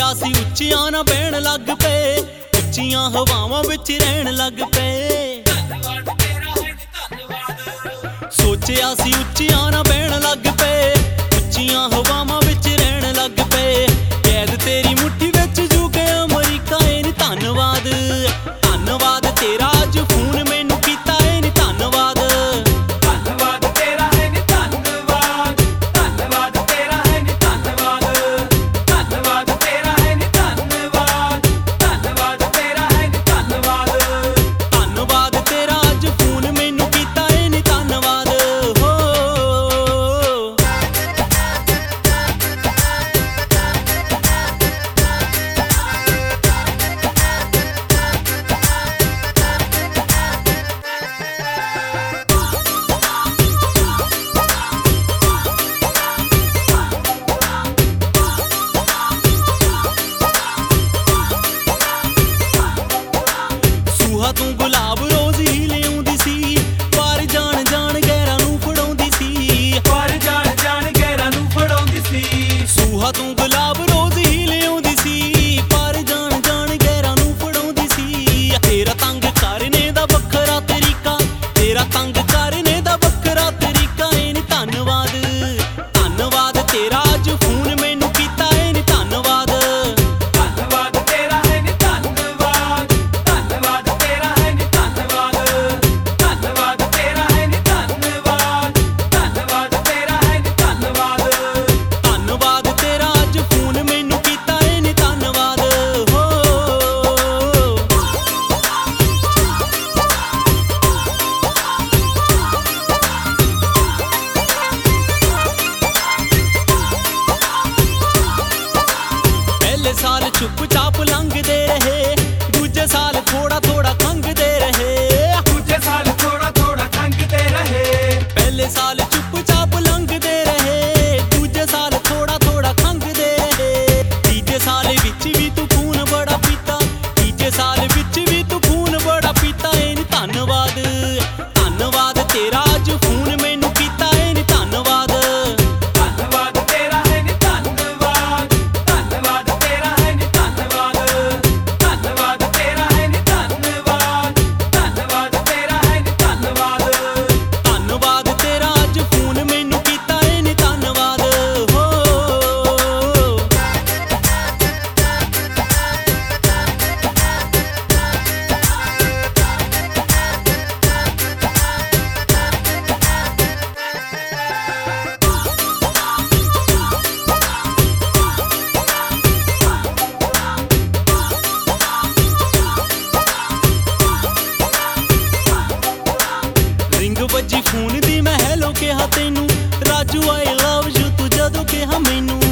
ਸੋਚਿਆ ਸੀ ਉੱਚੀਆਂ ਨਾ ਬਹਿਣ ਲੱਗ ਪਏ, ਉੱਚੀਆਂ ਹਵਾਵਾਂ ਵਿੱਚ ਰਹਿਣ ਲੱਗ ਪਏ। ਸੋਚਿਆ ਸੀ ਉੱਚੀਆਂ ਨਾ ਬਹਿਣ ਲੱਗ ਪਏ, ਉੱਚੀਆਂ ਹਵਾਵਾਂ ਵਿੱਚ ਰਹਿਣ ਲੱਗ ਪਏ। ਕੈਦ ਤੇਰੀ ਮੁੱਠੀ ਵਿੱਚ ਜੂ ਕੇ ਅਮਰੀਕਾ ਏ ਨੀ ਧੰਨਵਾਦ, ਧੰਨਵਾਦ ਤੇਰਾ ਅੱਜ ਫੋਨ ਮੈਨੂੰ ਕੀਤਾ ਏ ਨੀ ਧੰਨਵਾਦ। ਧੰਨਵਾਦ ਤੇਰਾ ਹੈ ਨੀ ਧੰਨਵਾਦ, ਧੰਨਵਾਦ ਤੇਰਾ ਹੈ ਨੀ ਧੰਨਵਾਦ, ਧੰਨਵਾਦ ਤੇਰਾ ਹੈ ਨੀ ਧੰਨਵਾਦ, ਧੰਨਵਾਦ ਤੇਰਾ ਹੈ ਨੀ ਧੰਨਵਾਦ। ਧੰਨਵਾਦ ਤੇਰਾ ਅੱਜ ਫੋਨ ਮੈਨੂੰ ਕੀਤਾ ਏ ਨੀ ਧੰਨਵਾਦ ਹੋ। ਸੂਹਾ ਤੂੰ ਗੁਲਾਬ ਰੋਜ਼ ਹੀ ਲਿਆਉਂਦੀ ਸੀ, ਪਰ ਜਾਣ ਜਾਣ ਗਹਿਰਾਂ ਨੂੰ ਫੜਾਉਂਦੀ ਸੀ। ਪਰ ਜਾਣ ਜਾਣ ਗਹਿਰਾਂ ਨੂੰ ਫੜਾਉਂਦੀ ਸੀ। ਸੂਹਾ ਤੂੰ ਗੁਲਾਬ ਰੋਜ਼ ਹੀ ਲਿਆਉਂਦੀ ਸੀ, ਪਰ ਜਾਣ ਜਾਣ ਗਹਿਰਾਂ ਨੂੰ ਫੜਾਉਂਦੀ ਸੀ। ਤੇਰਾ ਤੰਗ ਕਰਨੇ ਦਾ ਵੱਖਰਾ ਤਰੀਕਾ, ਤੇਰਾ ਤੰਗ ਕਰਨੇ ਦਾ ਵੱਖਰਾ ਤਰੀਕਾ ਏ ਨੀ ਧੰਨਵਾਦ, ਧੰਨਵਾਦ ਤੇਰਾ ਅੱਜ ਫੋਨ ਮੈਨੂੰ ਕੀਤਾ ਏ ਨੀ ਧੰਨਵਾਦ। ਧੰਨਵਾਦ ਤੇਰਾ ਹੈ ਨੀ ਧੰਨਵਾਦ, ਧੰਨਵਾਦ ਤੇਰਾ ਹੈ ਨੀ ਧੰਨਵਾਦ, ਧੰਨਵਾਦ ਤੇਰਾ ਹੈ ਨੀ ਧੰਨਵਾਦ, ਧੰਨਵਾਦ ਤੇਰਾ ਹੈ ਨੀ ਧੰਨਵਾਦ। ਧੰਨਵਾਦ ਤੇਰਾ ਅੱਜ ਫੋਨ ਮੈਨੂੰ ਕੀਤਾ ਏ ਨੀ ਧੰਨਵਾਦ ਹੋ। ਪਹਿਲੇ ਸਾਲ ਚੁੱਪ ਚਾਪ ਲੰਘਦੇ ਰਹੇ, ਦੂਜੇ ਸਾਲ ਥੋੜਾ ਥੋੜਾ ਖੰਘਦੇ ਰਹੇ। ਦੂਜੇ ਸਾਲ ਥੋੜਾ ਥੋੜਾ ਖੰਘਦੇ ਰਹੇ। ਪਹਿਲੇ ਸਾਲ ਚੁੱਪ ਚਾਪ ਲੰਘਦੇ ਰਹੇ, ਦੂਜੇ ਸਾਲ ਥੋੜਾ ਥੋੜਾ ਖੰਘਦੇ ਰਹੇ। ਤੀਜੇ ਸਾਲ ਵਿੱਚ ਵੀ ਤੂੰ ਖੂਨ ਬੜਾ ਪੀਤਾ, ਤੀਜੇ ਸਾਲ ਵਿੱਚ ਵੀ ਤੂੰ ਖੂਨ ਬੜਾ ਪੀਤਾ ਏ ਨੀ ਧੰਨਵਾਦ, ਧੰਨਵਾਦ ਤੇਰਾ ਅੱਜ ਫੋਨ ਮੈਨੂੰ ਕੀਤਾ ਏ ਨੀ ਧੰਨਵਾਦ। ਧੰਨਵਾਦ ਤੇਰਾ ਹੈ ਨੀ ਧੰਨਵਾਦ, ਧੰਨਵਾਦ ਤੇਰਾ ਹੈ ਨੀ ਧੰਨਵਾਦ, ਧੰਨਵਾਦ ਤੇਰਾ ਹੈ ਨੀ ਧੰਨਵਾਦ, ਧੰਨਵਾਦ ਤੇਰਾ ਹੈ ਨੀ ਧੰਨਵਾਦ। ਧੰਨਵਾਦ ਤੇਰਾ ਅੱਜ ਫੋਨ ਮੈਨੂੰ ਕੀਤਾ ਏ ਨੀ ਧੰਨਵਾਦ ਹੋ। ਰਿੰਗ ਵੱਜੀ ਫੋਨ ਦੀ ਮੈਂ ਹੈਲੋ ਕਿਹਾ ਤੈਨੂੰ, ਰਾਜੂ ਆਈ ਲਵ ਯੂ ਤੂੰ ਜਦੋਂ ਕਿਹਾ ਮੈਨੂੰ।